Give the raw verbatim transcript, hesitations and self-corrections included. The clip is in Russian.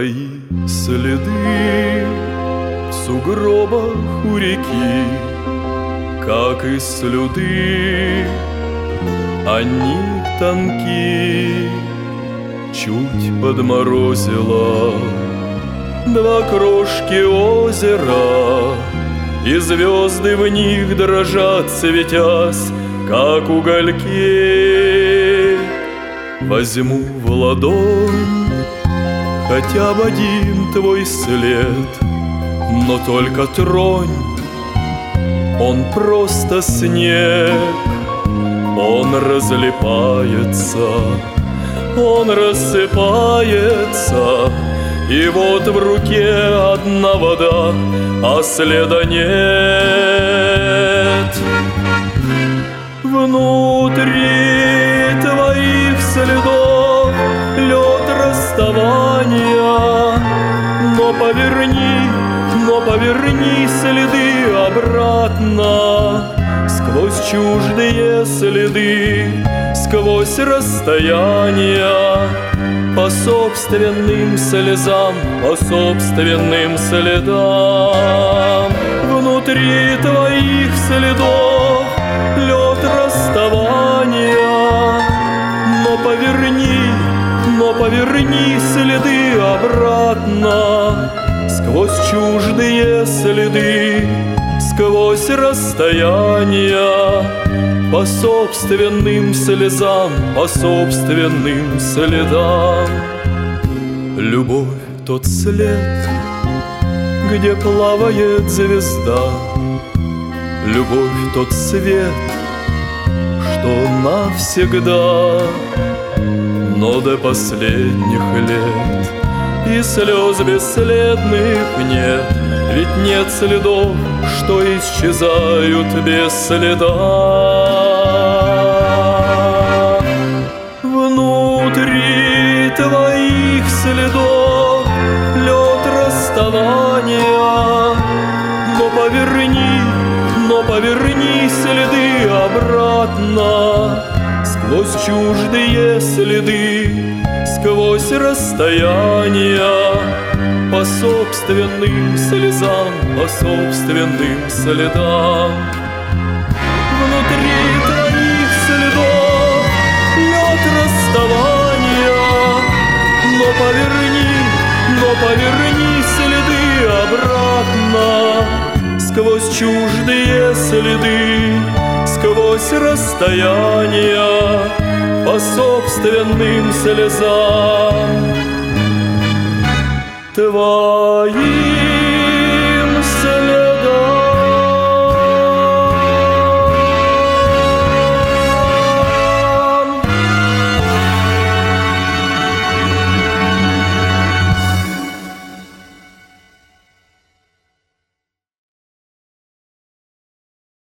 Твои следы в сугробах у реки, как и слюды, они тонки. Чуть подморозило два крошки озера, и звезды в них дрожат, светясь, как угольки. Возьму в ладонь хотя бы один твой след, но только тронь, он просто снег. Он разлипается, он рассыпается, и вот в руке одна вода, а следа нет. Внутри твоих следов лед расставания, но поверни, но поверни следы обратно. Сквозь чуждые следы, сквозь расстояния, по собственным слезам, по собственным следам. Внутри твоих следов лед расставания, но поверни, но поверни следы обратно. Сквозь чуждые следы, сквозь расстояния, по собственным слезам, по собственным следам. Любовь — тот след, где плавает звезда. Любовь — тот свет, что навсегда. Но до последних лет и слез бесследных нет, ведь нет следов, что исчезают без следа. Внутри твоих следов лед расставания, но поверни, но поверни следы обратно. Сквозь чуждые следы, сквозь расстояния, по собственным слезам, по собственным следам. Внутри твоих следов лед расставания, но поверни, но поверни следы обратно. Сквозь чуждые следы, сквозь расстояния, по собственным слезам. Твои